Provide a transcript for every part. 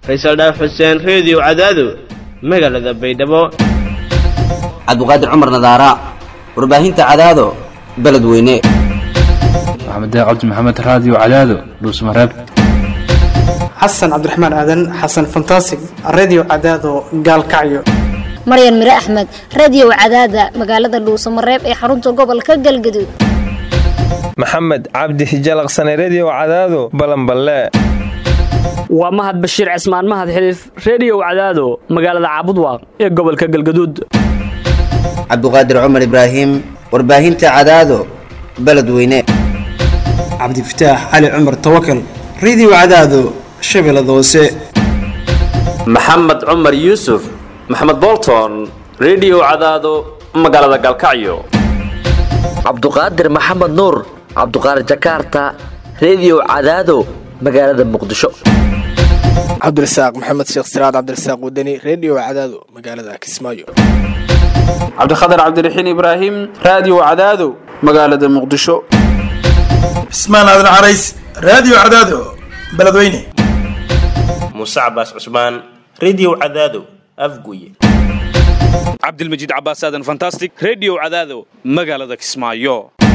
Faysal Dhaaf Xuseen Radio Cadaado magaalada Baydhabo Cabduqaadir Cumar Nadaara warbaahinta Cadaado beledweyne Maxamed Cabdi Maxamed Radio Cadaado Dhuusmareeb Xasan Cabdiraxmaan Aadan Xasan Fantastic Radio Cadaado Gaalkacyo Maryan Mire Axmed Radio Cadaada magaalada Dhuusmareeb ee xarunta gobolka Galgaduud Maxamed Cabdi Hijalaqsan Radio Cadaado Balanballe waa Mahad Bashiir Cismaan Mahad Xiliif Radio Cadaado magaalada Caabudwaaq ee gobolka Galgaduud Cabduqaadir Cumar Ibraahim warbaahinta Cadaado beledweyne Cabdi Fataax Ali Cumar Tawakkal Radio Cadaado Shabeellada Hoose Maxamed Cumar Yuusuf Maxamed Bolton Radio Cadaado magaalada Galkacyo Cabduqaadir Maxamed Nuur Cabduqaadir Jakarta Radio Cadaado magaalada Muqdisho Cabdirasaaq Maxamed Sheekh Siraad Cabdirasaaq Wadani Radio Cadaado magaalada Kismaayo Cabdikhadir Cabdiraxiin Ibraahim Radio Cadaado magaalada Muqdisho Ismaan Aadan Carays Radio Cadaado beledweyne Musa Abbas Usman Radio Cadaado Afguye Cabdilmajiid Abbas Aadan Fantastic Radio Cadaado magaalada Kismaayo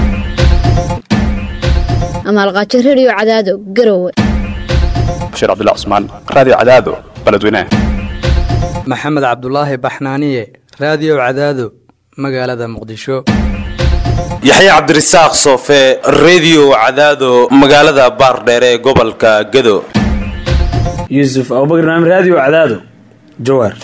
Amal Qaaji Radio Cadaado Garowe Bashir Abdullah Usman Radio Cadaado beledweyne Maxamed Cabdullaahi Baxnaaniye Radio Cadaado magaalada Muqdisho Yaxya Cabdirasaaq Soofe Radio Cadaado magaalada Baardheer ee gobolka Gado Yusuf Abubakar Naam Radio Cadaado Jowhar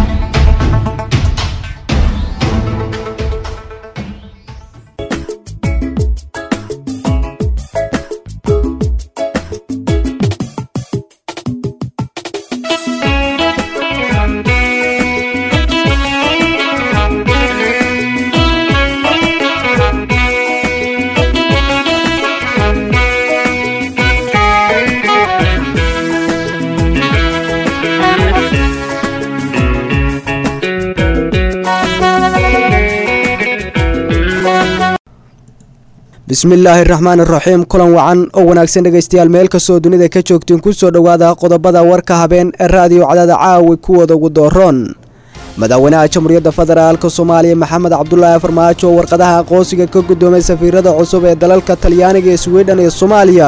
bismillaahi raxmaani raxiim kulan wacan oo wanaagsan dhageystayaal meel kastoo dunida ka joogtiin ku soo dhowaada qodobada warka habeen ee raadiyo Cadaada caawi kuwada ugu dooroon madaxweynaha Jamhuuriyadda Federaalka Soomaaliya Maxamed Cabdullaahi Farmaajo warqadaha aqoonsiga ka gudoomay safiirada cusub ee dalalka Talyaaniga iyo Sweden iyo Soomaaliya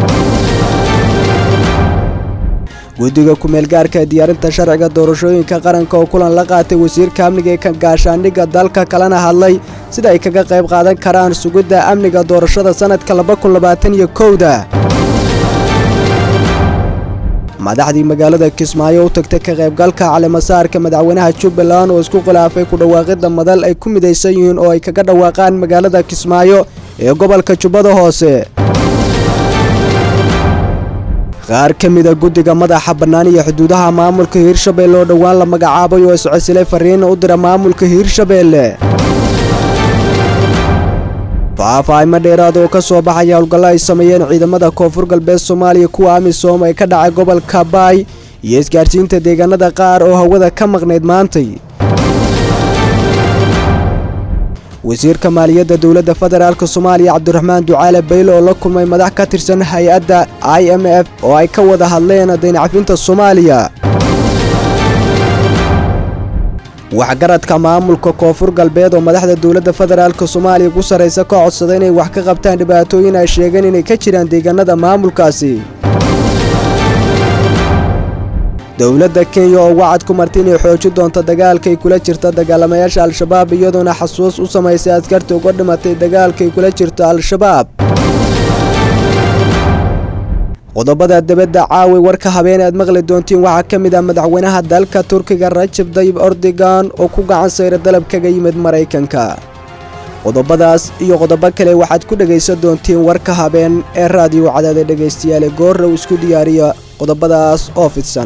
guddiga ku meel gaarka diyaarinta sharciga doorashooyinka qaranka oo kulan la qaatay wasiirka amniga ee gaashaandhigga dalka kalena hadlay sida ay kaga qayb qaadan karaan sugidda amniga doorashada sanadka 2021 madaxdii magaalada Kismaayo u tagtay ka qaybgalka caleemasaarka madaxweynaha Jubbaland oo isku khilaafay ku dhawaaqida madal ay ku midaysan yihiin oo ay kaga dhawaaqaan magaalada Kismaayo ee gobolka Jubbada Hoose qaar kamida guddiga madaxa bannaan iyo xuduudaha maamulka Hirshabeelle oo dhawaan la magacaabay oo iscaasilay fariin u dira maamulka Hirshabeelle faafayma dheeraad oo ka soo baxay howlgalo ay sameeyeen ciidamada Koonfur Galbeed Soomaaliya kuwa AMISOM ay ka dhacay gobolka Baay iyo isgaarsiinta deegaanada qaar oo hawada ka maqneyd maantay wasiirka maaliyadda dawladda federaalka Soomaaliya Cabdiraxmaan Ducaale Baylo oo la kulmay madax ka tirsan hay'adda IMF oo ay ka wada hadleen deyn cafinta Soomaaliya waxgaradka maamulka Koonfur Galbeed oo madaxda dawladda federaalka Soomaaliya ku sareysa ka codsaday inay wax ka qabtaan dhibaatooyin ay sheegeen inay ka jiraan deegaanada maamulkaasi dawladda Kenya oo wacad ku martay inay xoojin doonto dagaalka ay kula jirto dagaalamayaasha Al-Shabaab iyadoona xasuus u sameysay askarta uga dhimatay dagaalka ay kula jirto Al-Shabaab qodobada dibadda caawi warka habeen aad maqli doontiin waxa kamid ah madaxweynaha dalka Turkiga Recep Tayyip Erdogan oo ku gacan sayray dalab kaga yimid Mareykanka qodobadaas iyo qodobo kale waxaad ku dhageysan doontiin warka habeen ee raadiyo Cadaada dhageystayaal goor isku diyaariya qodobadaas oo fidsan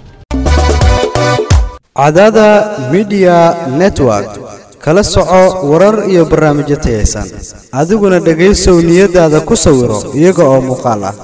Cadaada Media Network kala soco warar iyo barnaamijyo tayeysan adiguna dhageyso niyadaada ku sawiro iyaga oo muuqaal ah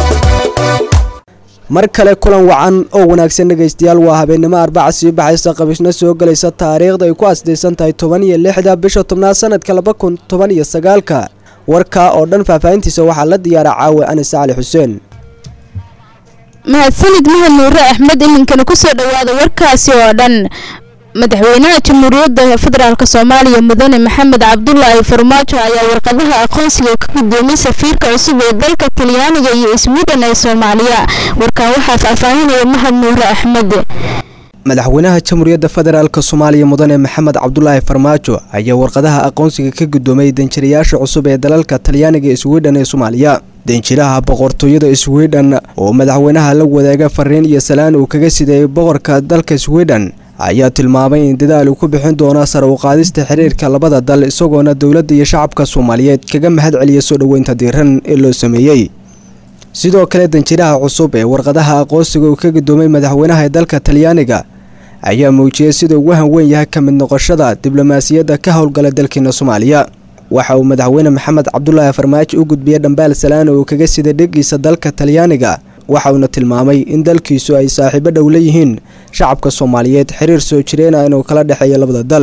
mar kale kulan wacan oo wanaagsan dhageystayaal waa habeenimo Arbaca sii baxaysa qabishna soo galaysa taariikhda ay ku asdeysan tahay 16 bisha 10 sanadka 2019 warka oo dhan faafahintiisa waxa la diyaaray caawa Anas Ali Xuseen mahadsanid mahad nuure axmed iminkana kusoo dhawaada warkaasi oo dhan madaxweynaha jamhuuriyadda federaalk soomaaliya mudane maxamed cabdulaahi farmaajo ayaa warqadaha aqoonsiga ka guddoomay safiirka cusub ee dalka talyaaniga iyo sweden ee soomaaliya warkaan waxaa faahfaahinaya mahad nuure axmed madaxweynaha jamhuuriyadda federaalk soomaaliya mudane maxamed cabdulaahi farmaajo ayaa warqadaha aqoonsiga ka guddoomay danjirayaasha cusub ee dalalka talyaaniga iyo sweden ee soomaaliya danjiraha boqortooyada sweden oo madaxweynaha la wadaaga fariin iyo salaan uu kaga siday boqorka dalka sweden ayaa tilmaamay in dadaal uu ku bixin doono sare u qaadista xiriirka labada dal isagoona dowladda iyo shacabka Soomaaliyeed kaga mahad celiya soo dhaweynta diiran ee loo sameeyay sidoo kale danjiraha cusub ee warqadaha aqoonsiga uu ka gudoomay madaxweynaha dalka Talyaaniga ayaa muujiyay sida uu wahan weyn yahay ka mid noqoshada diblomaasiyadda ka howlgala dalkeena Soomaaliya waxa uu madaxweyne Maxamed Cabdulaahi Farmaajo u gudbiyay dhambaal salaan oo kaga sida dhigiisa dalka Talyaaniga waxa uu tilmaamay in dalkiisu ay saaxiibo dhow leeyihiin shacabka Soomaaliyeed xiriir soo jireen inuu kala dhaxeeyo labada dal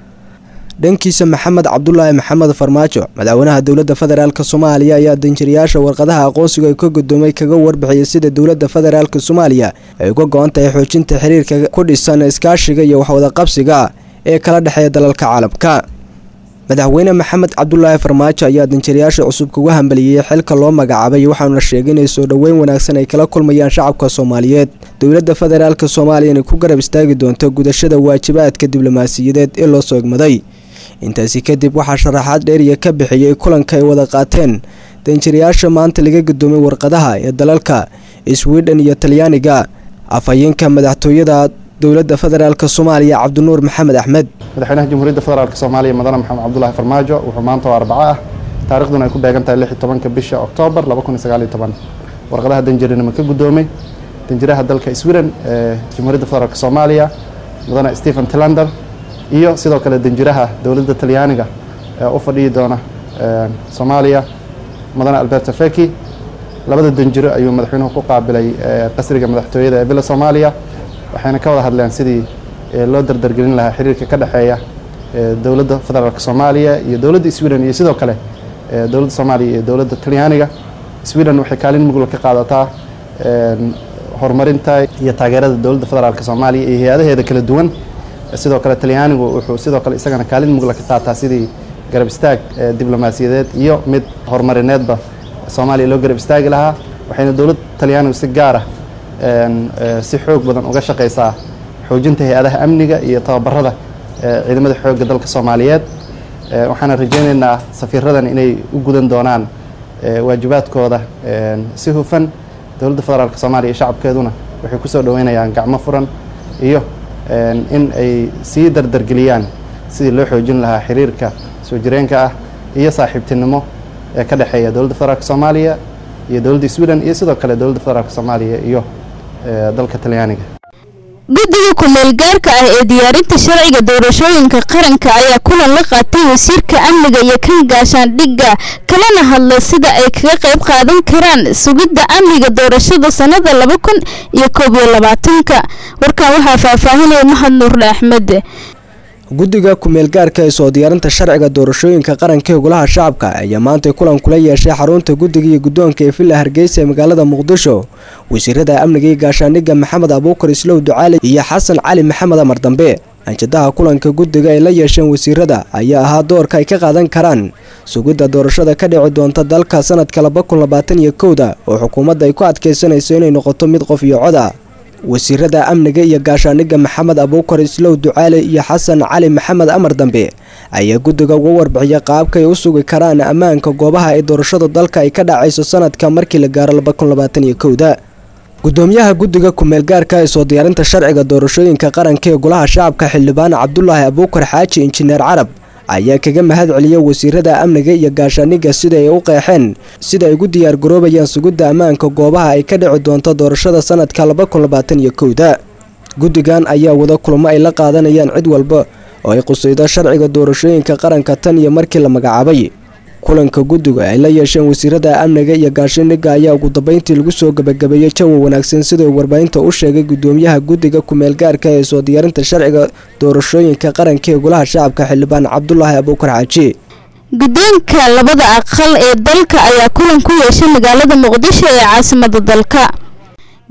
dhankiisa Maxamed Cabdulaahi Maxamed Farmaajo madaxweynaha dowladda federaalka Soomaaliya ayaa danjirayaasha warqadaha aqoonsiga ay ka gudoomay kaga warbixiyay sida dowladda federaalka Soomaaliya ay uga go'an tahay xoojinta xiriirka ku dhisan iskaashiga iyo waxwada qabsiga ee kala dhaxeeya dalalka caalamka madaxweyne Maxamed Cabdulaahi Farmaajo ayaa danjirayaasha cusub kuga hambaliyay xilka loo magacaabay waxaana sheegay in soo dhaweyn wanaagsan ay kala kulmayaan shacabka Soomaaliyeed dowladda federaalka Soomaaliya ay ku garab istaagi doonto gudashada waajibaadka diblomaasiyadeed ee loo soo egmaday intaasi kadib waxa sharaxaad dheeriya ka bixiyay kulanka ay wada qaateen danjirayaasha maanta laga gudoomay warqadaha ee dalalka Sweden iyo Talyaaniga afayeenka madaxtooyada dowladda federaalka Soomaaliya Cabdinuur Maxamed Axmed madaxweynaha jamhuuriyadda federaalka Soomaaliya madana Maxamed Cabdulaahi Farmaajo wuxuu maanta oo Arbaco ah taariikhduna ay ku beegan tahay 16 bisha Oktoobar 2019 warqadaha danjirinimo ka gudoomay danjiraha dalka Sweden ee jamhuuriyadda federaalka Soomaaliya madana Stephen Tillander iyo sidoo kale danjiraha dowladda Talyaaniga ee u fadhiyi doona Soomaaliya madana Alberto Feki labada danjiro ayuu madaxweynuhu ku qaabilay qasriga madaxtooyada ee Villa Soomaaliya waxayna ka wada hadleen sidii loo dardargelin lahaa xiriirka ka dhaxeeya dowladda federaalka Soomaaliya iyo dowladda Sweden iyo sidoo kale dowladda Soomaaliya iyo dowladda Talyaaniga Sweden waxay kaalin mug ka qaadataa horumarinta iyo taageerada dowladda federaalka Soomaaliya iyo hay'adaheeda kala duwan sidoo kale Talyaanigu wuxuu sidoo kale isagana kaalin mug ka qaataa sidii garab istaag diblomaasiyadeed iyo mid horumarineedba Soomaaliya loo garab istaagi lahaa waxayna dowladda Talyaanigu si gaar ah si xoog badan uga shaqeysaa xoojinta hay'adaha amniga iyo tababarada ciidamada xoogga dalka Soomaaliyeed waxaana rajaynaynaa safiiradan inay u gudan doonaan waajibaadkooda si hufan dowladda federaalka Soomaaliya iyo shacabkeeduna waxay ku soo dhaweynayaan gacmo furan iyo in ay sii dardargeliyaan sidii loo xoojin lahaa xiriirka soo jireenka ah iyo saaxiibtinimo ee ka dhaxeeya dowladda federaalka Soomaaliya iyo dowladda Sweden iyo sidoo kale dowladda federaalka Soomaaliya iyo dalka Talyaaniga guddiga ku-meelgaarka ah ee diyaarinta sharciga doorashooyinka qaranka ayaa kulan la qaatay wasiirka amniga iyo kan gaashaandhigga kalena hadla sida ay kaga qayb qaadan karaan sugidda amniga doorashada sanada 2021 warkaan waxaa faahfaahinaya Maxamed Nuur Axmed guddiga ku-meelgaarka ee soo diyaarinta sharciga doorashooyinka qaranka ee golaha shacabka ayaa maanta kulan kula yeeshay xarunta guddiga iyo guddoonka ee Villa Hargeysa ee magaalada Muqdisho wasiirada amniga iyo gaashaandhigga Maxamed Abuukar Islow Ducaale iyo Xasan Cali Maxamed Amar Dambe anjadaha kulanka guddiga ay la yeesheen wasiirada ayaa ahaa doorka ay ka qaadan karaan sugidda doorashada ka dhici doonta dalka sanadka 2021 oo xukuumadda ay ku adkeysanayso inay noqoto mid qof iyo cod ah wasiirada amniga iyo gaashaandhigga Maxamed Abuukar Islow Ducaale iyo Xasan Cali Maxamed Amar Dambe ayaa guddiga uga warbixiyay qaabka ay u sugi karaan ammaanka goobaha ay doorashada dalka ay ka dhacayso sanadka markii la gaaro 2021 gudoomiyaha guddiga ku-meelgaarka ee soo diyaarinta sharciga doorashooyinka qaranka ee golaha shacabka xildhibaan Cabdulaahi Abuukar Xaaji Injineer Carab ayaa kaga mahad celiyay wasiirada amniga iyo gaashaandhigga sida ay u qeexeen sida ay ugu diyaar garoobayaan sugidda ammaanka goobaha ay ka dhici doonto doorashada sanadka 2021 guddigan ayaa wada kulamo ay la qaadanayaan cid walba oo ay qusaydo sharciga doorashooyinka qaranka tan iyo markii la magacaabay kulanka guddiga ay la yeesheen wasiirada amniga iyo gaashaandhigga ayaa ugu dambeyntii lagu soo gabagabeeyay jawi wanaagsan sida uu warbaahinta u sheegay gudoomiyaha guddiga ku-meelgaarka ee soo diyaarinta sharciga doorashooyinka qaranka ee golaha shacabka xildhibaan Cabdulaahi Abuukar Xaaji guddoonka labada aqal ee dalka ayaa kulan ku yeeshay magaalada Muqdisho ee caasimadda dalka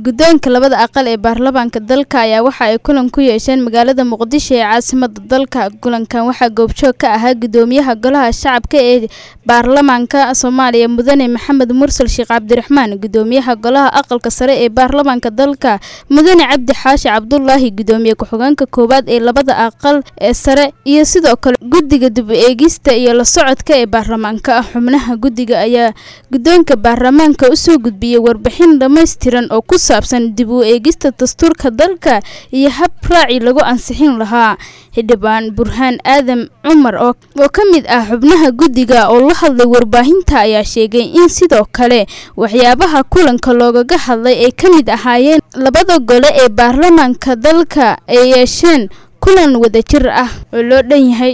guddoonka labada aqal ee baarlamaanka dalka ayaa waxa ay kulan ku yeesheen magaalada muqdisho ee caasimada dalka. kulankan waxaa goobjoog ka ahaa gudoomiyaha golaha shacabka ee baarlamaanka Soomaaliya mudane Maxamed Mursal Sheekh Cabdiraxmaan, gudoomiyaha golaha aqalka sare ee baarlamaanka dalka mudane Cabdi Xaashi Cabdullaahi, gudoomiye ku-xigeenka koowaad ee labada aqal ee sare iyo sidoo kale guddiga dib u eegista iyo la socodka ee baarlamaanka. xubnaha guddiga ayaa guddoonka baarlamaanka u soo gudbiyay warbixin dhammaystiran oo ku saabsan dib u eegista dastuurka dalka iyo hab raaci lagu ansixin lahaa. xildhibaan Burhaan Aadan Cumar oo ka mid ah xubnaha guddiga oo la hadlay warbaahinta ayaa sheegay in sidoo kale waxyaabaha kulanka loogaga hadlay ay ka mid ahaayeen labada gole ee baarlamaanka dalka ay yeesheen kulan wadajir ah oo loo dhan yahay.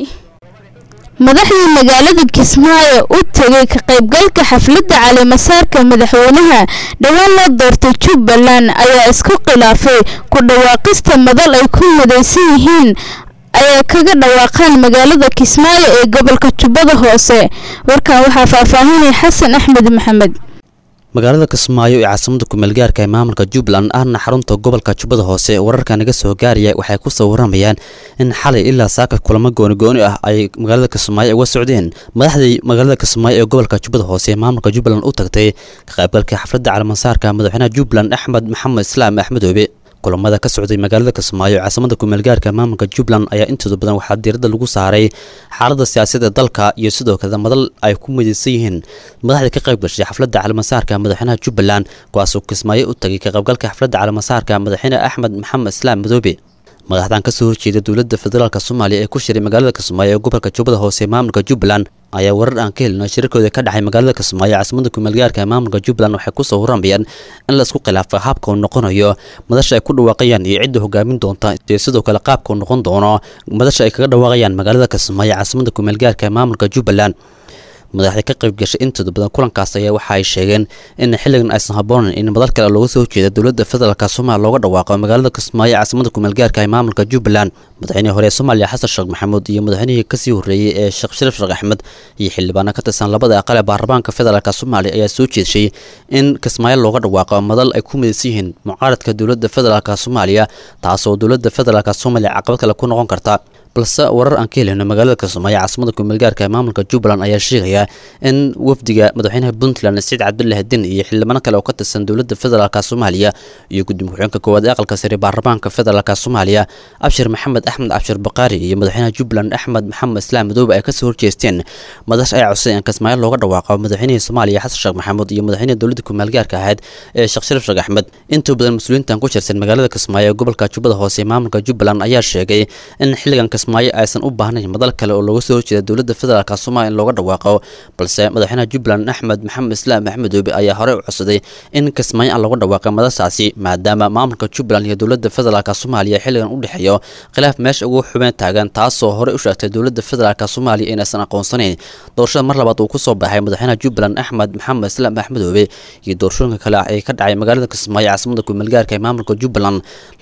madaxda magaalada Kismaayo u tagay ka qaybgalka xafladda caleemasaarka madaxweynaha dhawaan loo doortay Jubbaland ayaa isku khilaafay ku dhawaaqista madal ay ku wadaysan yihiin ayaa kaga dhawaaqay magaalada Kismaayo ee gobolka Jubbada Hoose. warkan waxaa faahfaahinaya Xasan Axmed Maxamed. magaalada Kismaayo ee caasimada ku-meelgaarka ee maamulka Jubbaland ahna xarunta gobolka Jubbada Hoose wararka naga soo gaaraya waxay ku soo waramayaan in xalay ilaa saaka kulamo gooni ah ay magaalada Kismaayo uga socdeen madaxdii magaalada Kismaayo ee gobolka Jubbada Hoose ee maamulka Jubbaland u tagtay ka qaybgalka xafladda caleemasaarka madaxweynaha Jubbaland Axmed Maxamed Islaam Axmed Oobe. kulamada ka socday magaalada Kismaayo caasimada ku-meelgaarka maamulka Jubbaland ayaa intooda badan waxaa diiradda lagu saaray xaaladda siyaasadda dalka iyo sidoo kale madal ay ku midaysan yihiin madaxda ka qayb gashay xafladda caleemasaarka madaxweynaha Jubbaland kuwaasoo Kismaayo u tagay ka qaybgalka xafladda caleemasaarka madaxweyne Axmed Maxamed Islaam Madoobe. madaxdan ka soo horjeeda dowladda federaalka Soomaaliya ee ku shiray magaalada Kismaayo ee gobolka Jubbada Hoose ee maamulka Jubbaland ayaa warar aan ka helnay shirkooda ka dhacay magaalada Kismaayo caasimada ku-meelgaarka ee maamulka Jubbaland waxay ku soo waramayaan in la isku khilaafay habka uu noqonayo madasha ay ku dhawaaqayaan iyo cidda hogaamin doonta iyo sidoo kale qaabka uu noqon doono madasha ay kaga dhawaaqayaan magaalada Kismaayo caasimada ku-meelgaarka ee maamulka Jubbaland. madaxda ka qayb gashay intooda badan kulankaas ayaa waxa ay sheegeen in xilligan aysan habboonayn in madal kale looga soo jeedo dowladda federaalka Soomaaliya looga dhawaaqo magaalada Kismaayo caasimada ku-meelgaarka ee maamulka Jubbaland. madaxweynihii hore ee Soomaaliya Xasan Sheekh Maxamuud iyo madaxweynihii ka sii horeeyay ee Sheekh Shariif Sheekh Axmed iyo xildhibaano ka tirsan labada aqal ee baarlamaanka federaalka Soomaaliya ayaa soo jeedshay in Kismaayo looga dhawaaqo madal ay ku midaysan yihiin mucaaradka dowladda federaalka Soomaaliya taasoo dowladda federaalka Soomaaliya caqabad kale ku noqon karta. balse warar aan ka helino magaalada Kismaayo caasimada ku-meelgaarka ee maamulka Jubbaland ayaa sheegaya in wafdiga madaxweynaha Puntland Saciid Cabdullaahi Din iyo xildhibaano kale oo ka tirsan dowladda federaalka Soomaaliya iyo gudoomiye ku-xigeenka koowaad ee aqalka sare baarlamaanka federaalka Soomaaliya Abshir Maxamed Axmed Abshir Baqaari iyo madaxweynaha Jubbaland Axmed Maxamed Islaam Madoobe ay ka soo horjeesteen madax ay codsadeen in Kismaayo looga dhawaaqo madaxweynaha Soomaaliya Xasan Sheekh Maxamuud iyo madaxweynaha dowladda ku-meelgaarka ahayd ee Sheekh Shariif Sheekh Axmed. inta badan mas'uuliyiintan ku jirsan magaalada Kismaayo ee gobolka Jubbada Hoose ee maamulka Jubbaland ayaa sheegay in xilligan Kismaayo aysan u madal kale oo looga soo horjeeda dowladda federaalka Soomaaliya in looga dhawaaqo balse madaxweynaha Jubbaland Axmed Maxamed Islaam Axmed Oobe ayaa hore u codsaday in Kismaayo aan looga dhawaaqo madashaasi maadaama maamulka Jubbaland iyo dowladda federaalka Soomaaliya xilligan u dhaxeeyo khilaaf meesha ugu xubin taagan taasoo hore u sheegtay dowladda federaalka Soomaaliya inaysan aqoonsanayn doorashada mar labaad uu ku soo baxay madaxweynaha Jubbaland Axmed Maxamed Islaam Axmed Oobe iyo doorashooyinka kale ee ka dhacay magaalada Kismaayo caasimada ku-meelgaarka ee maamulka Jubbaland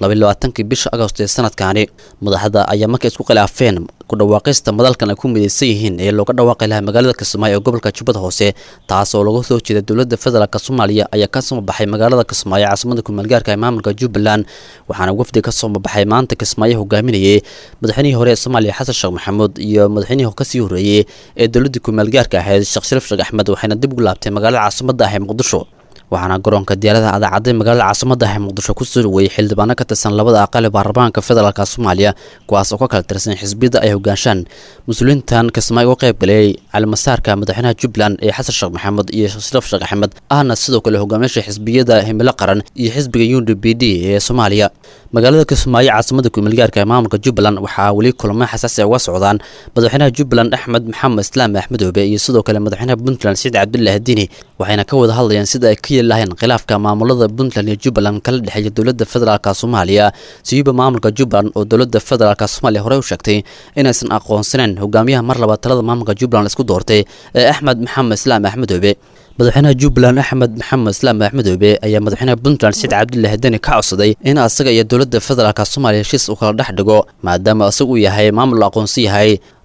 22 bisha Agoosto ee sanadkaani. madaxda ayaa markay isku khilaafeen ku dhawaaqista madalkan ay ku midaysan yihiin ee looga dhawaaqay lahaa magaalada Kismaayo ee gobolka Jubbada Hoose taasoo laga soo jeeda dowladda federaalka Soomaaliya ayaa ka soo baxay magaalada Kismaayo caasimada ku-meelgaarka ee maamulka Jubbaland waxaana wafdi ka soo baxay maanta Kismaayo hogaaminayay madaxweynihii hore ee Soomaaliya Xasan Sheekh Maxamuud iyo madaxweynihii ka sii horeeyay ee dowladda ku-meelgaarka ahayd Sheekh Shariif Sheekh Axmed waxayna dib ugu laabtay magaalada caasimada ah ee Muqdisho. waxaana garoonka diyaaradaha adaacadday magaalada caasimada ah ee Muqdisho ku soo dhaweeyay xildhibaano ka tirsan labada aqal ee baarlamaanka federaalka Soomaaliya kuwaas oo ka kala tirsan xisbiyada ay hogaanshaan mas'uuliyiintan Kismaayo oo qayb galay caleemasaarka madaxweynaha Jubbaland ee Xasan Sheekh Maxamuud iyo Sheekh Shariif Sheekh Axmed ahna sidoo kale hogaamiyaasha xisbiyada Himilo Qaran iyo xisbiga UNDP ee Soomaaliya. magaalada Kismaayo caasimada ku-meelgaarka ee maamulka Jubbaland waxaa wali kulamo xasaasi ah uga socdaan madaxweynaha Jubbaland Axmed Maxamed Islaam Axmed Oobe iyo sidoo kale madaxweynaha Puntland Saciid Cabdullaahi Din waxayna ka wada hadlayaan sida ay ka yeelayaan khilaafka maamulada Puntland iyo Jubbaland kala dhexeeya dowladda federaalka Soomaaliya siiba maamulka Jubbaland oo dowladda federaalka Soomaaliya hore u sheegtay inaysan aqoonsanayn hogaamiyaha mar labaad talada maamulka Jubbaland isku doortay ee Axmed Maxamed Islaam Axmed Oobe. madaxweynaha Jubbaland Axmed Maxamed Islaam Axmed Oobe ayaa madaxweynaha Puntland Saciid Cabdullaahi Din ka codsaday in asaga iyo dowladda federaalka Soomaaliya heshiis u kala dhex dhigo maadaama asagu uu yahay maamul aqoonsi yahay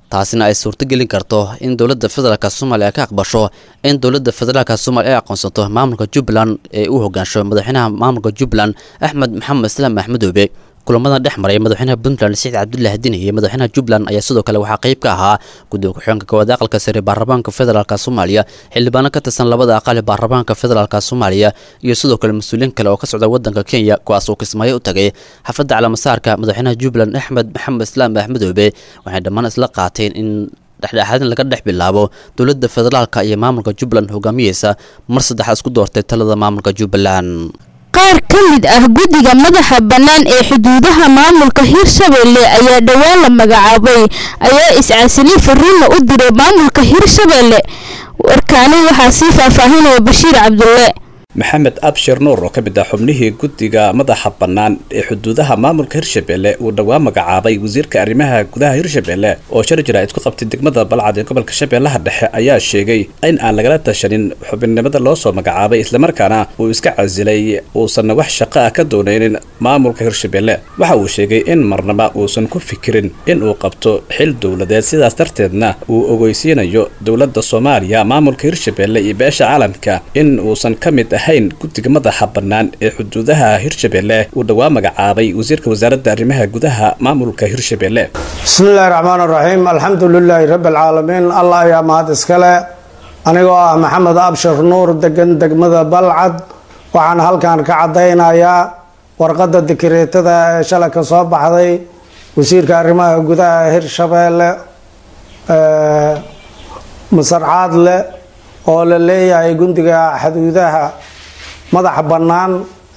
taasina ay suurtagelin karto in dowladda federaalk soomaaliya ka aqbasho in dowladda federaalk soomaaliya ay aqoonsato maamulka jubbaland ee uu hogaansho madaxweynaha maamulka jubbaland axmed maxamed islaam maxmedoobe kulamadan dhex maray madaxweynaha puntland saciid cabdullaahi dini iyo madaxweynaha jubbaland ayaa sidoo kale waxaa qayb ka ahaa guddiga ku-xigeenka koowaad aqalka sare baarlamaanka federaalk soomaaliya xildhibaano ka tirsan labada aqal ee baarlamaanka federaalk soomaaliya iyo sidoo kale mas-uuliyiin kale oo ka socda wadanka kenya kuwaas oo kismaayo u tagay xafladda calaamasaarka madaxweynaha jubbaland axmed maxamed islaam maxmedoobe waxay dhammaan isla qaateen in dhexdhexaadin laga dhex bilaabo dowladda federaalka iyo maamulka jubbaland hogaamiyeysa mar saddexaad isku doortay talada maamulka jubbaland qaar ka mid ah guddiga madaxa bannaan ee xuduudaha maamulka hirshabelle ayaa dhowaan la magacaabay ayaa iscasilay fariina u diray maamulka hirshabelle warkaani waxaa sii faahfaahinaya bashiir cabdulle maxamed abshir nuur oo ka mid ah xubnihii guddiga madaxa bannaan ee xuduudaha maamulka hirshabelle uu dhowaan magacaabay wasiirka arrimaha gudaha hirshabelle oo shir jaraa'id ku qabtay degmada balcad ee gobolka shabeellaha dhexe ayaa sheegay in aan lagala tashanin xubinnimada loo soo magacaabay islamarkaana uu iska casilay uusan wax shaqo ah ka doonaynin maamulka hirshabelle waxa uu sheegay in marnaba uusan ku fikirin in uu qabto xil dowladeed sidaas darteedna uu ogeysiinayo dowladda soomaaliya maamulka hirshabelle iyo beesha caalamka in uusan ka mid ahayn guddiga madaxa bannaan ee xuduudaha hirshabelle uu dhowaan magacaabay wasiirka wasaaradda arrimaha gudaha maamulka hirshabelle bismillaahi raxmaan raxiim alxamdulilaahi rabbi alcaalamiin allah ayaa mahad iskale anigoo ah maxamed abshir nuur degan degmada balcad waxaan halkan ka caddaynayaa warqadda dikreetada ee shalay ka soo baxday wasiirka arrimaha gudaha hirshabelle masarcaad leh oo la leeyahay guddiga xuduudaha madaxa bannaan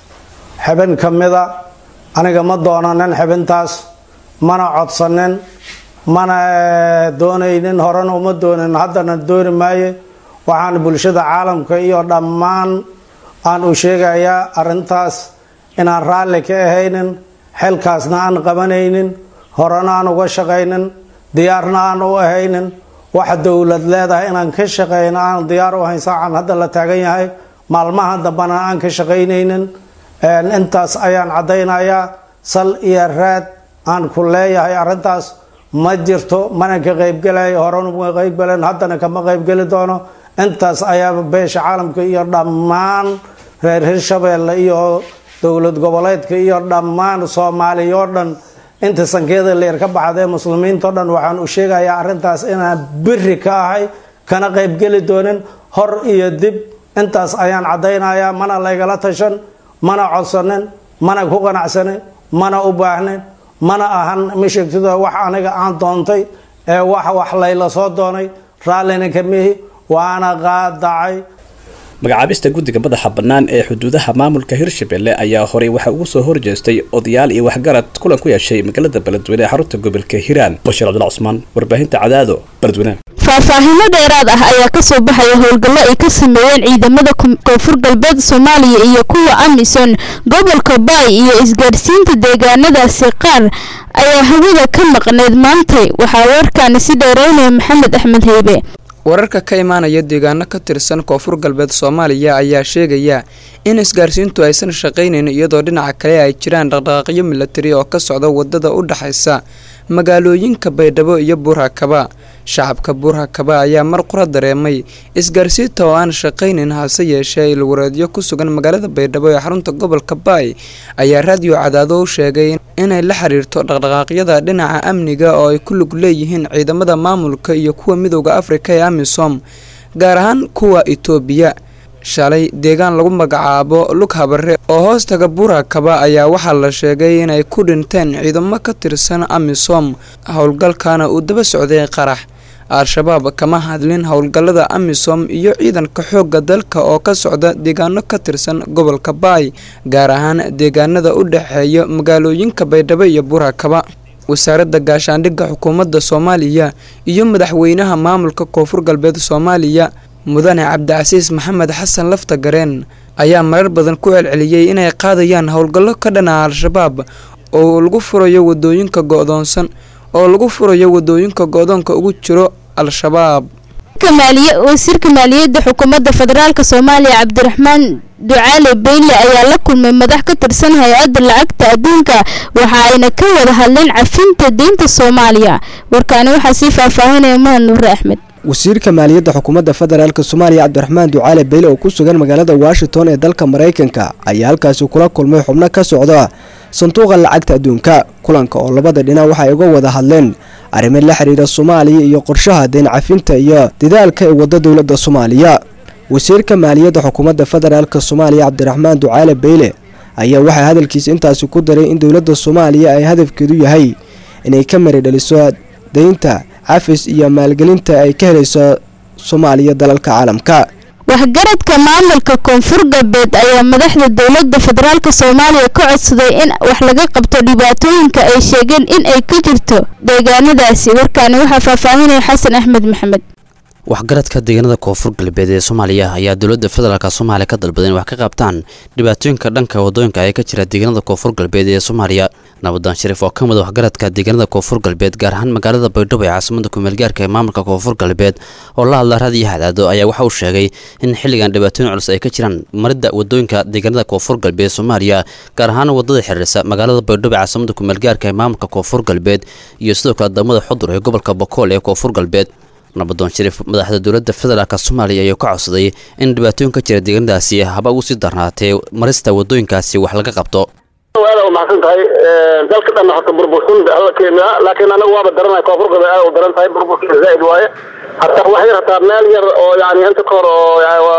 xubin ka mida aniga ma doonanin xubintaas mana codsanin mana doonaynin horena uma doonin haddana dooni maaye waxaan bulshada caalamka iyo dhammaan aan u sheegayaa arrintaas inaan raalli ka ahaynin xilkaasna aan qabanaynin horena aan uga shaqaynin diyaarna aan u ahaynin waxa dowlad leedahay inaan ka shaqeyno aan diyaar u hayn saacan hadda la taagan yahay maalmaha dambana aan ka shaqaynaynin intaas ayaan caddaynayaa sal iyo raad aan ku leeyahay arrintaas ma jirto mana ka qaybgelayo horena ma qaybgelen haddana kama qaybgeli doono intaas ayaa beesha caalamka iyo dhammaan reer hirshabelle iyo dowlad goboleedka iyo dhammaan soomaaliya oo dhan inta sankeeda leer ka baxday muslimiinta oo dhan waxaan u sheegayaa arrintaas inaan biri ka ahay kana qaybgeli doonin hor iyo dib intaas ayaan caddaynayaa mana laygala tashan mana codsanin mana ku qanacsanin mana u baahnin mana ahan ma sheegtida wax aniga aan doontay ee wax layla soo doonay raallina ka mihi waana qaadacay magacaabista guddiga madaxa bannaan ee xuduudaha maamulka hirshabelle ayaa horey waxa ugu soo horjeestay odayaal iyo waxgarad kulan ku yeeshay magaalada beledweyne ee xarunta gobolka hiiraan bashiir cabdulla cusmaan warbaahinta cadaado beledweyne faahfaahinno dheeraad ah ayaa kasoo baxaya howlgallo ay ka sameeyeen ciidamada koonfur galbeed soomaaliya iyo kuwa amisom gobolka baay iyo isgaadhsiinta deegaanadaasi qaar ayaa hawada ka maqneyd maantay waxaa warkaani si dheereynaya maxamed axmed heybe wararka ka imaanaya deegaano ka tirsan koonfur galbeed soomaaliya ayaa sheegaya in isgaarsiintu aysan shaqaynayn iyadoo dhinaca kale ay jiraan dhaqdhaqaaqyo milatari oo ka socda wadada u dhaxaysa magaalooyinka baydhabo iyo buurhakaba shacabka buurhakaba ayaa mar qura dareemay isgaarsiinta oo aan shaqaynayn hase yeeshee ilwareedyo ku sugan magaalada baydhabo ee xarunta gobolka baay ayaa raadiyo cadaado u sheegay inay la xiriirto dhaqdhaqaaqyada dhinaca amniga oo ay ku lug leeyihiin ciidamada maamulka iyo kuwa midowda afrika ee amisom gaar ahaan kuwa itoobiya shalay deegaan lagu magacaabo lug habare oo hoostaga buurhakaba ayaa waxaa la sheegay inay ku dhinteen ciidamo ka tirsan amisom howlgalkana uu daba socday qarax al-shabaab kama hadlin howlgallada amisom iyo ciidanka xoogga dalka oo ka socda deegaano ka tirsan gobolka baay gaar ahaan deegaanada u dhexeeya magaalooyinka baydhabo iyo buurhakaba wasaaradda gaashaandhigga xukuumadda soomaaliya iyo madaxweynaha maamulka koonfur galbeed soomaaliya mudane cabdicasiis maxamed xasan lafta gareen ayaa marar badan ku celceliyey inay qaadayaan howlgallo ka dhana al-shabaab oo lagu furayo wadooyinka go'doonka ugu jiro al-shabaab wasiirka maaliyadda xukuumadda federaalka Soomaaliya Cabdiraxmaan Ducaale Beyle ayaa la kulmay madax ka tirsan hay'adda lacagta adduunka waxa ayna ka wada hadleen cafinta deynta Soomaaliya warkaani waxa si faahfaahinaya Nuur Axmed wasiirka maaliyadda xukuumadda federaalka Soomaaliya Cabdiraxmaan Ducaale Beyle oo ku sugan magaalada Washington ee dalka Mareykanka ayaa halkaas kula kulmay xubno ka socda sanduuqa lacagta adduunka kulanka oo labada dhinac waxa ay uga wada hadleen arrimo la xiriira Soomaaliya iyo qorshaha deyn cafinta iyo dadaalka ay wada dawladda Soomaaliya wasiirka maaliyadda xukuumadda federaalka Soomaaliya Cabdiraxmaan Ducaale Beyle ayaa waxa hadalkiisa intaas ku daray in dawladda Soomaaliya ay hadafkeedu yahay inay ka maridhaliso deynta cafis iyo maalgelinta ay ka helayso Soomaaliya dalalka caalamka waxgaradka maamulka koonfur galbeed ayaa madaxda dawladda federaalka Soomaaliya ka codsaday in wax laga qabto dhibaatooyinka ay sheegeen in ay ka jirto deegaanadaasi warkaani waxa faahfaahinaya Xasan Axmed Maxamed waxgaradka deegaanada koonfur galbeed ee Soomaaliya ayaa dawladda federaalka Soomaaliya ka dalbaday in wax ka qabtaan dhibaatooyinka dhanka wadooyinka ay ka jira deegaanada koonfur galbeed ee Soomaaliya Nabadaan Shariif oo ka mid ah waxgaradka deegaanada koonfur galbeed gaar ahaan magaalada Baydhabo ee caasimadda ku meel gaarka ee maamulka koonfur galbeed oo la hadla raadiyo hadaado ayaa waxa uu sheegay in xilligan dhibaatooyin culus ay ka jiraan maridda wadooyinka deegaanada koonfur galbeed ee Soomaaliya gaar ahaan wadada xiriirsa magaalada Baydhabo ee caasimadda ku meel gaarka ee maamulka koonfur galbeed iyo sidoo kale wadamada Xudur ee gobolka Boqol ee koonfur galbeed Nabadaan Shariif madaxda dawladda federaalka Soomaaliya ayaa ka codsaday in dhibaatooyinka jira deegaanadaasi haba ugu sii darnaatay marista wadooyinkaasi wax laga qabto waa maxsan tahay dalka dhan horta burbursan halkeena laakiin anagu waaba daranay koonfur galbeed oo daran tahay burburka zaid waaye hatta wax yar hatta meel yar oo yaani inta kor oo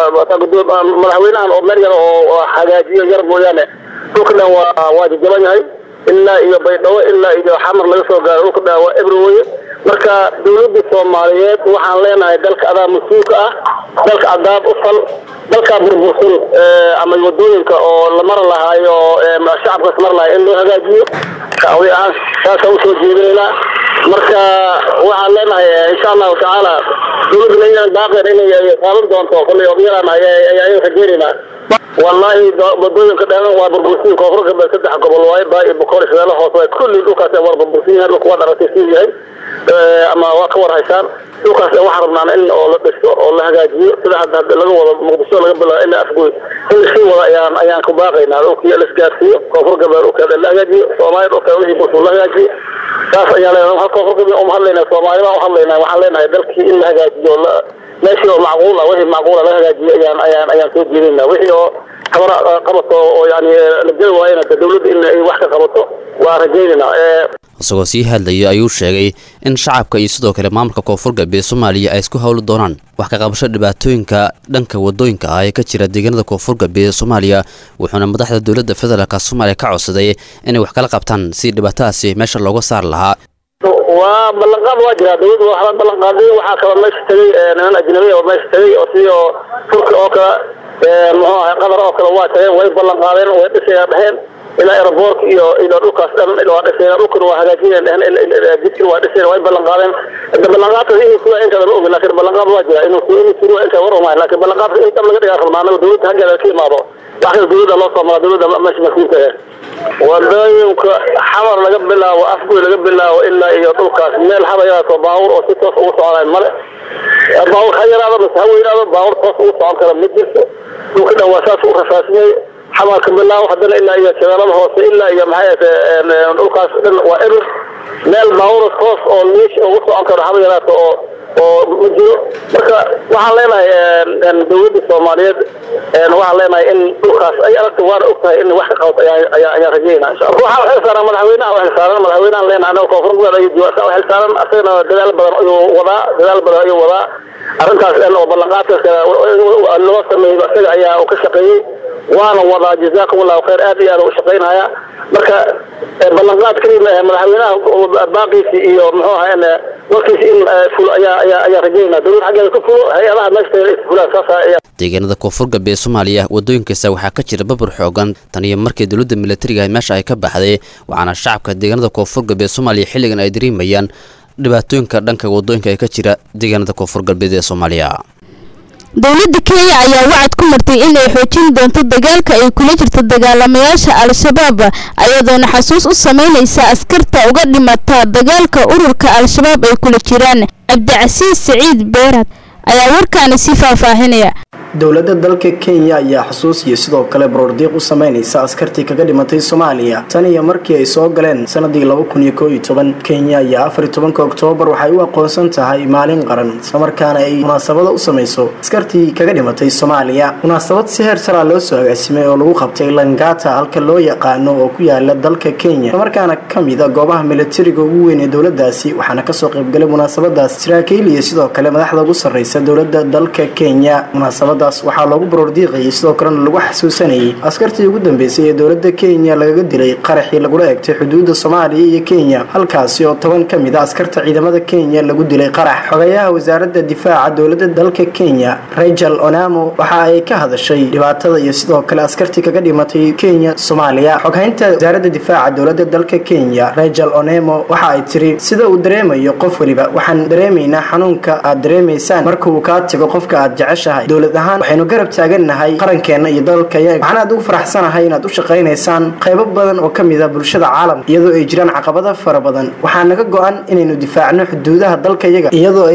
madaxweynahan oo meel yar oo hagaajiyo yar mooyaane dhulka dhan waa jaban yahay ilaa iyo Baydhabo ilaa iyo Xamar laga soo gaaro dhulka dhan waa Ebrowe marka dawladda Soomaaliyeed waxaan leenahay dalka adaa mas'uulka ah dalka adaab u fal dalka burbursan ama wadooyinka oo la mar lahayo shacabka mar lahayo in loo hagaajiyo kaawi ah taasoo u soo jeedinayna marka waxaan leenahay insha Allah taala dawladda inay baaqeen inay qaadan doonto kulli obyaraan ay rajeynayna wallahi wadooyinka dhan waa burbursan koonfur galbeed saddex gobol waaye baa Boqol Shabeelle hoos way kulli dhulkaas waa burbursan yahay dhulka waa dharatay yahay ama waa ka warhaysaan dhulkaas waxa rabnaan in oo la dhiso oo la hagaajiyo sida hadda laga wado Muqdisho laga bilaabo ilaa Afgoy in si wada ayaan ku baaqaynaa oo kii la isgaarsiyo koonfur galbeed oo kale la hagaajiyo Soomaaliya oo kale wixii bulshada la hagaajiyo taas ayaa leeyahay halka koonfur galbeed oo hadlaynaa Soomaaliya oo hadlaynaa waxaan leenahay dalkii in la hagaajiyo meeshii oo macquul ah wixii macquul ah la hagaajiyo ayaan soo jeedinaa wixii oo xabara qabato oo yaani la jiro waa in dawladda in ay wax ka qabato waa rajeynaa isagoo sii hadlayay ayuu sheegay in shacabka iyo sidoo kale maamulka koonfur galbeed Soomaaliya ay isku hawlo doonaan wax ka qabasho dhibaatooyinka dhanka wadooyinka ah ee ka jira deegaanada koonfur galbeed Soomaaliya wuxuuna madaxda dawladda federaalka Soomaaliya ka codsaday inay wax kala qabtaan si dhibaatadaasi meesha looga saar lahaa waa ballanqaad waa jira dawladdu waxa ballanqaaday waxa kala meesha tagay niman ajnabi oo meesha tagay oo siyo Turki oo kala qadar oo kala waa tagay way ballanqaadeen way dhisayeen إلى أيربورك إلى روكاس إلى وادسين روكن وهجاجين جسر وادسين وين بلنقالين البلنقات هي سوى إنك الأم لكن البلنقات واجد إنه سوى إنك ورما لكن البلنقات إنت بلقى يا أخي معنا ودود هجا الكيم هذا واحد دود الله صار دود مش مسؤول والدايم حمر لقبلها وأفقوا لقبلها وإلا إلى روكاس من الحبايات وباور وستة وصار الملء باور خير هذا بس هو هذا باور تص وصار كلام مجلس وكذا وساس وخفاسني حماك بالله وحدنا إلا إياه شغالة هوس إلا إياه معايا نقولكاس وإبر مال باور خاص أو ليش أو وصل عنك الحبيبات أو مجيء مركا وحلينا إن دولة الصومالية وحلينا إن نقولكاس أي أرد وار أكتر إن واحد خاص يا رجينا إن شاء الله وحال حسنا ملحوينا وحسنا ملحوينا لين أنا وكفرنا ولا يجوا وحسنا أصلا دلال بدر وضع أرنكاس إنه بلغات اللي وصل من بسيط أيها وكشقي وانا وضع جزاكم الله خير آدي أنا وشقينا يا مركا بلغات كريمة ملحوينا باقي في محوها أنا وكيس إن فل يا رجينا دول حاجة كفلو هي الله ما يشتري فلان صاصا deegaanada koonfur galbeed Soomaaliya wadooyinkaas waxaa ka jira babur xoogan tan iyo markii dawladda militariga meesha ay ka baxday waxaana shacabka deegaanada koonfur galbeed Soomaaliya xilligan ay dareemayaan dhibaatooyinka dhanka wadooyinka ay ka jira deegaanada koonfur galbeed ee Soomaaliya dawladda Kenya ayaa wacd ku martay in ay xoojin doonto dagaalka ay kula jirto dagaalamayaasha Al-Shabaab ayadoona xasuus u sameynaysa askarta uga dhimata dagaalka ururka Al-Shabaab ay kula jiraan Cabdicasiis Saciid Beerad ayaa warkaani sii faahfaahinaya. dowladda dalka Kenya ayaa xusuus iyo sidoo kale baroordiiq u sameynaysa askartii kaga dhimatay Soomaaliya tan iyo markii ay soo galeen sanadii 2011. Kenya ayaa 14 Oktoobar waxay u aqoonsan tahay maalin qaran isla markaana ay munaasabad u sameyso askartii kaga dhimatay Soomaaliya. munaasabad si heer sare loo soo agaasimay oo lagu qabtay Langata halka loo yaqaano oo ku yaala dalka Kenya isla markaana kamid ah goobaha militariga ugu weyn ee dowladdaasi waxaana ka soo qayb galay munaasabadaas saraakiil iyo sidoo kale madaxda ugu sareysa dowladda dalka Kenya. munaasabada waxaa loogu baroordiiqayay sidoo kalena lagu xasuusanayay askartii ugu dambeysay ee dowladda Kenya lagaga dilay qaraxii lagula eegtay xuduudda Soomaaliya iyo Kenya halkaasi oo 10 kamid ah askarta ciidamada Kenya lagu dilay qarax. xogayaha wasaaradda difaaca dowladda dalka Kenya Rachel Onamo waxa ay ka hadashay dhibaatada iyo sidoo kale askartii kaga dhimatay Kenya Soomaaliya. xoghaynta wasaaradda difaaca dowladda dalka Kenya Rachel Onamo waxa ay tiri sida uu dareemayo qof waliba waxaan dareemaynaa xanuunka aad dareemaysaan marka uu ka tago qofka aad jeceshahay. dowlad ahaan waxaynu garab taagannahay qarankeena iyo dalkayaga waxaan aad ugu faraxsanahay inaad u shaqaynaysaan qaybo badan oo kamid ah bulshada caalamka iyadoo ay jiraan caqabado fara badan waxaa naga go'an inaynu difaacno xuduudaha dalkayaga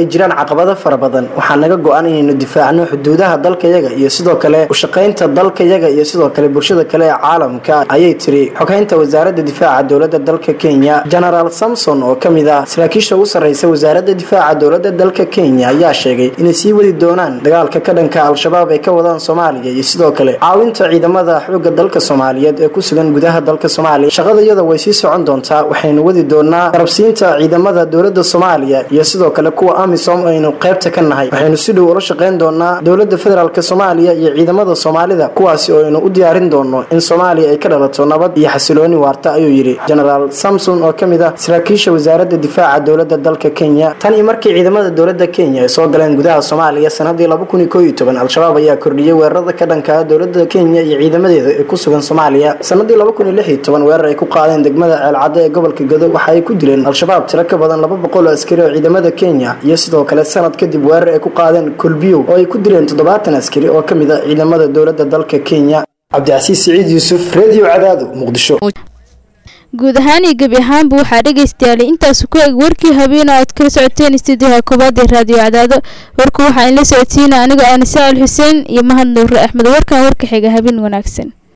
iyo sidoo kale u shaqaynta dalkayaga iyo sidoo kale bulshada kale ee caalamka ayay tiri xoghaynta wasaaradda difaaca dowladda dalka Kenya. General Samson oo kamid ah saraakiisha ugu sareysa wasaaradda difaaca dowladda dalka Kenya ayaa sheegay inay sii wadi doonaan dagaalka ka dhanka al-shabaab ay ka wadaan Soomaaliya iyo sidoo kale caawinta ciidamada xoogga dalka Soomaaliyeed ee ku sugan gudaha dalka Soomaaliya. shaqadayada way sii socon doontaa waxaynu wadi doonaa qarabsiinta ciidamada dowladda Soomaaliya iyo sidoo kale kuwa AMISOM aynu qaybta ka nahay. waxaynu si dhow ula shaqeyn doonaa dowladda federaalka Soomaaliya iyo ciidamada Soomaalida kuwaasi oo aynu u diyaarin doono in Soomaaliya ay ka dhalato nabad iyo xasilooni waarta ayuu yiri General Samson oo kamid ah saraakiisha wasaaradda difaaca dowladda dalka Kenya. tan iyo markii ciidamada dowladda Kenya ay soo galeen gudaha Soomaaliya sanadii 2011 al-shabaab ayaa kordhiyay weerarada ka dhanka ah dowladda Kenya iyo ciidamadeeda ee ku sugan Soomaaliya. sanadii 2016 weerar ay ku qaadeen degmada Ceelcadde ee gobolka Gedo waxa ay ku dileen al-shabaab tiro ka badan 200 askari oo ciidamada Kenya iyo sidoo kale sanad kadib weerar ay ku qaadeen Kulbiyo oo ay ku dileen 70 askari oo kamid ah ciidamada dowladda dalka Kenya. Cabdiasiis Saciid Yuusuf Radio Cadaado Muqdisho. guud ahaan iyo gebi ahaanba waxaa dhegaystayaal intaas ku eg warkii habeen aad kala socoteen istuudiyaha koobaad ee Radio Cadaado. warku waxaa in la socodsiina anigoo Anisa Al Xuseen iyo Mahad Nuur Axmed. warka xiga habeen wanaagsan.